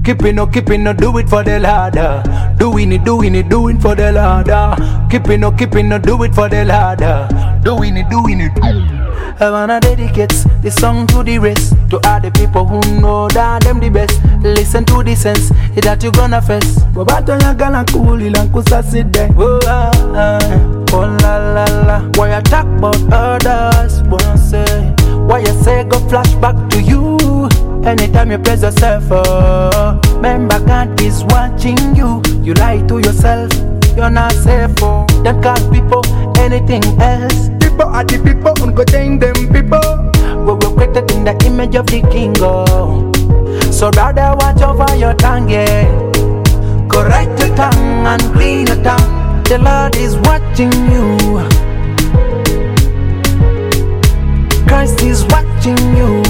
Keeping no, do it for the ladder. Doing it for the ladder. Keeping no, do it for the ladder. Doing it. I wanna dedicate this song to the rest, to all the people who know that them the best. Listen to the sense that you gonna face. Bobato ya gana cool ilankusa side. Oh la la la. Why you talk about others? Wanna say why you say go flashback to you anytime you praise yourself. Remember God is watching you. You lie to yourself, you're not safe. Don't call people anything else. People are the people who go change them people. We were created in the image of the king. So rather watch over your tongue, yeah. Correct your tongue and clean your tongue. The Lord is watching you. Christ is watching you.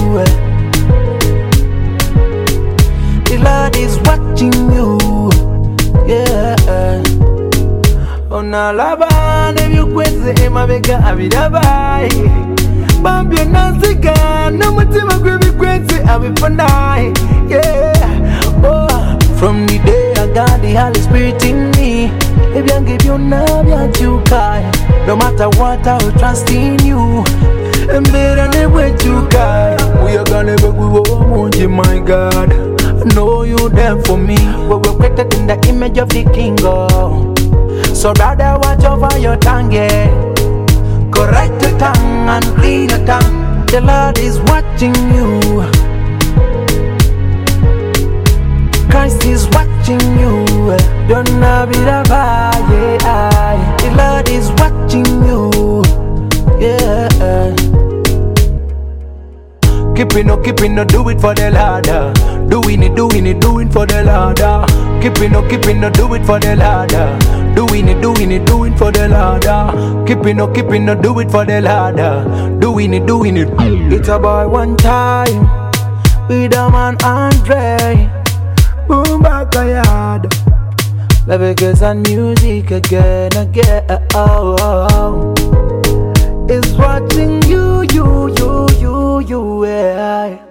The Lord is watching you. Yeah. Ona laba ne byukweze emabega abirabaye bambye naziga n'umutima gwe bikweze abifunaye. Yeah. Oh, from the day I got the Holy Spirit in me, ebyange byonna byakyuka. No matter what, I will trust in you. Embeera ne bwekyuka uyagane begwiwo omungi, my God. I know you there for me. We were created in the image of the King. So rather watch over your tongue, yeah. Correct your tongue and clean your tongue. The Lord is watching you. Christ is watching you. Don't be the yeah. The Lord is watching you. Yeah. Keeping no, do it for the ladder. Doing it for the ladder. Keeping no, do it for the ladder. Doing it for the ladder. Keeping no, do it for the ladder. Doing it. It's a boy one time with a man Andre. Boom back a yard. Leviticus and music again. Oh. It's watching you. Yeah.